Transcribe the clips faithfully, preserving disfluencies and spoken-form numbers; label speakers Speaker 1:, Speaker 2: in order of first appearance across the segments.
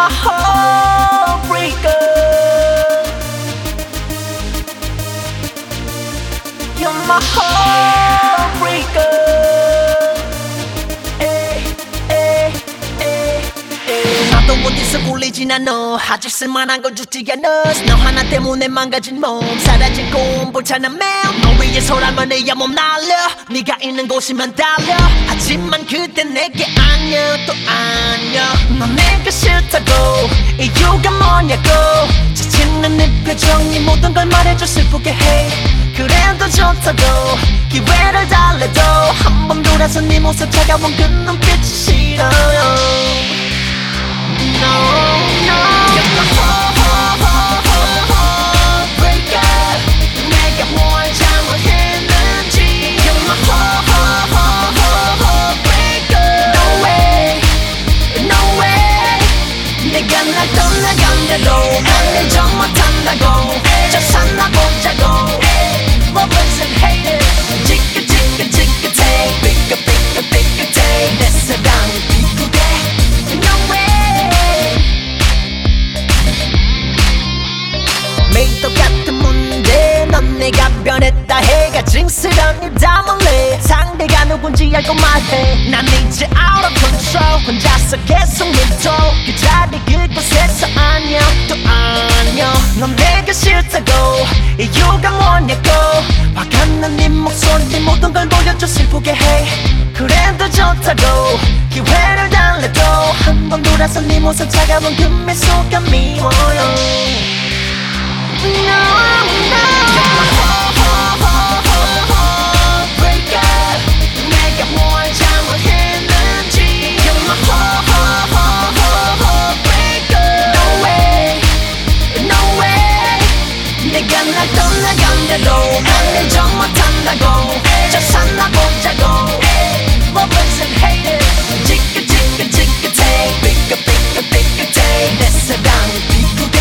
Speaker 1: my heartbreaker. You're my heartbreaker. 나도 어디서 굴리진 않아. 아직 쓸만한 건 죽지 않아. 너 하나 때문에 망가진 몸, 사라진 꿈, 불타는 매일. 너 위해서라면 내 몸 날려. 네가 있는 곳이면 달려. 하지만 그때 내게 안녕 또 안녕. 넌 내가 싫다고 이유가 뭐냐고. 지치는 네 표정이 모든 걸 말해줘 슬프게 해. 그래도 좋다고 기회를 달래도 한 번 돌아서 네 모습 차가운 그 눈빛이 싫어요. No, no. You're my heartbreaker. 내가 뭘 잘못했는지. You're my heartbreaker. No way, no way. 네가 날 떠나간대도 난 인정 못한다고. 저 산나보자고. Lovers and haters. 지긋지긋지긋해. 삐끗삐끗삐끗해. 내 사랑이 비구대. No way. 매일 똑같은 문제. 넌 내가 변했다 해. 가증스러운 일 담을래. 상대가 누군지 알고 말해. 난 이제 out of control. 혼자서 계속 믿어. 그 자리 그곳에서 안녕 또 안녕. 넌 내가 싫다고 이유가 뭐냐고. 화가 난 네 목소리 모든 걸 보여줘 슬프게 해. 그래도 좋다고 기회를 달래도 한 번 돌아서 네 모습 차가운 그 미소가 미워요. No, no. You're my heartbreaker. 내가 뭘 잘못했는지. You're my heartbreaker. No way, no way. 네가 날 떠나간대도 난 인정 못한다고. 저 산나보자고. Lovers and haters. 지긋지긋지긋해. 삐끗삐끗삐끗해. 내 사랑이 비구대.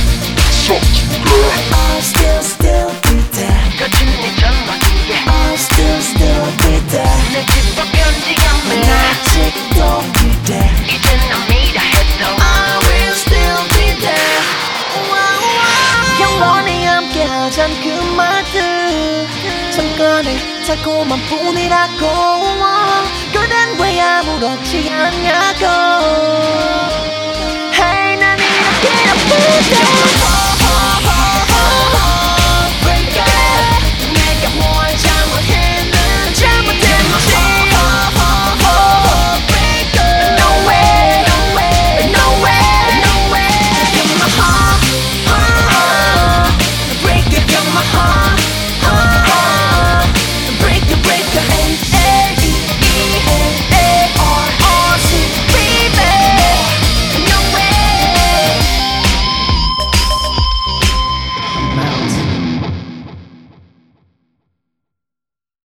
Speaker 1: I'll still, still be there. 거친 네 전화기에 I'll still, still be there. 내 집과 편지감에 아직도 그대. 이젠 난 믿어 해도 I will still be there. 영원히 함께하잔 그 말들 잠깐의 달콤한 뿐이라고. 그댄 왜 아무렇지 않냐고.